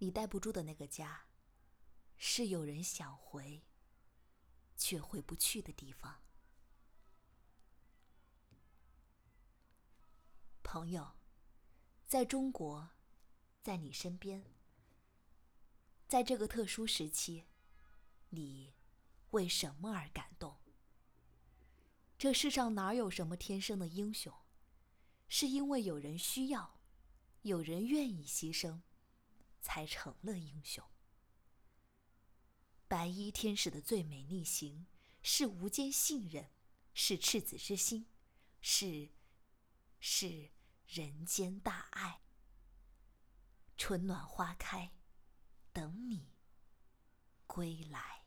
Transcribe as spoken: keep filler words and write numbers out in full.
你待不住的那个家，是有人想回，却回不去的地方。朋友，在中国，在你身边，在这个特殊时期，你为什么而感动？这世上哪有什么天生的英雄，是因为有人需要，有人愿意牺牲，才成了英雄。白衣天使的最美逆行，是无间信任，是赤子之心，是是人间大爱。春暖花开，等你归来。